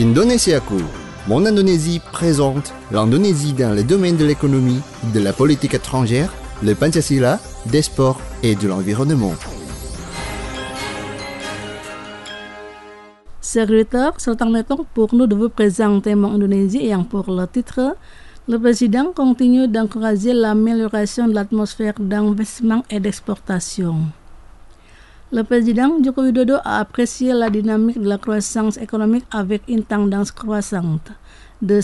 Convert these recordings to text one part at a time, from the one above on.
Indonesiaku, Mon Indonésie présente l'Indonésie dans les domaines de l'économie, de la politique étrangère, le Pancasila, des sports et de l'environnement. Serviteur, c'est le temps maintenant pour nous de vous présenter Mon Indonésie et pour le titre, le président continue d'encourager l'amélioration de l'atmosphère d'investissement et d'exportation. Le président Joko Widodo a apprécié la dynamique de la croissance économique avec une tendance croissante de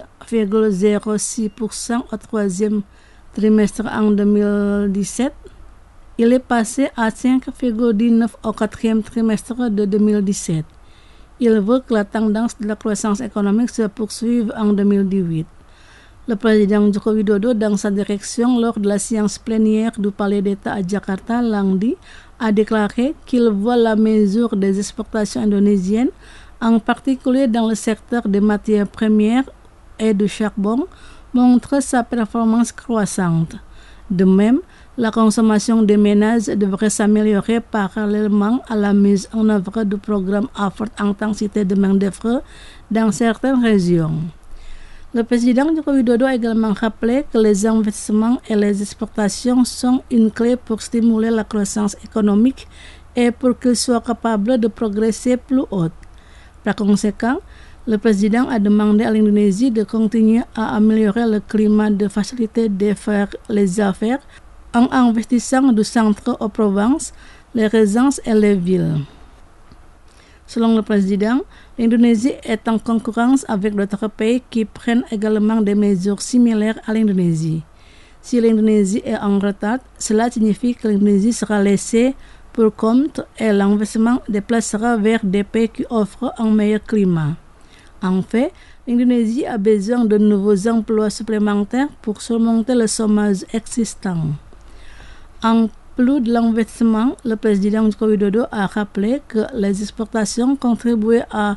5,06% au troisième trimestre en 2017. Il est passé à 5,19% au quatrième trimestre de 2017. Il veut que la tendance de la croissance économique se poursuive en 2018. Le président Joko Widodo, dans sa direction lors de la séance plénière du Palais d'État à Jakarta lundi, a déclaré qu'il voit la mesure des exportations indonésiennes, en particulier dans le secteur des matières premières et du charbon, montre sa performance croissante. De même, la consommation des ménages devrait s'améliorer parallèlement à la mise en œuvre du programme à forte intensité de main-d'œuvre dans certaines régions. Le président Joko Widodo a également rappelé que les investissements et les exportations sont une clé pour stimuler la croissance économique et pour qu'ils soient capables de progresser plus haut. Par conséquent, le président a demandé à l'Indonésie de continuer à améliorer le climat de facilité de faire les affaires en investissant du centre aux provinces, les régions et les villes. Selon le président, l'Indonésie est en concurrence avec d'autres pays qui prennent également des mesures similaires à l'Indonésie. Si l'Indonésie est en retard, cela signifie que l'Indonésie sera laissée pour compte et l'investissement déplacera vers des pays qui offrent un meilleur climat. En fait, l'Indonésie a besoin de nouveaux emplois supplémentaires pour surmonter le chômage existant. En plus de l'investissement, le président Joko Widodo a rappelé que les exportations contribuaient à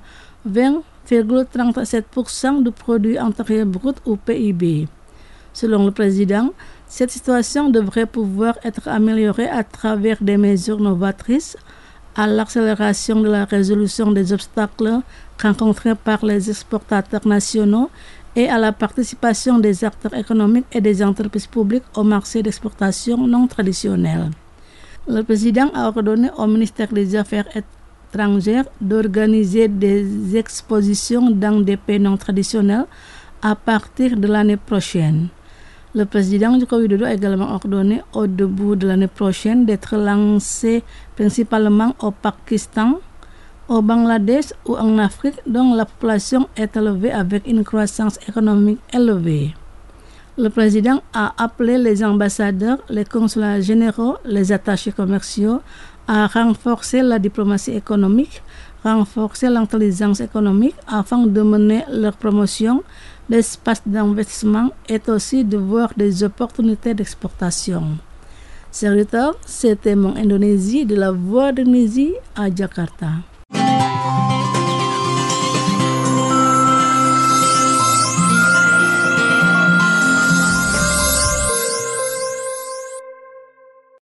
20,37% du produit intérieur brut ou PIB. Selon le président, cette situation devrait pouvoir être améliorée à travers des mesures novatrices, à l'accélération de la résolution des obstacles rencontrés par les exportateurs nationaux et à la participation des acteurs économiques et des entreprises publiques au marché d'exportation non traditionnel. Le président a ordonné au ministère des Affaires étrangères d'organiser des expositions dans des pays non traditionnels à partir de l'année prochaine. Le président Joko Widodo a également ordonné au début de l'année prochaine d'être lancé principalement au Pakistan, au Bangladesh ou en Afrique dont la population est élevée avec une croissance économique élevée. Le président a appelé les ambassadeurs, les consulats généraux, les attachés commerciaux à renforcer la diplomatie économique, renforcer l'intelligence économique afin de mener leur promotion d'espace d'investissement et aussi de voir des opportunités d'exportation. Serviteur, c'était Mon Indonésie de la Voix d'Indonésie à Jakarta.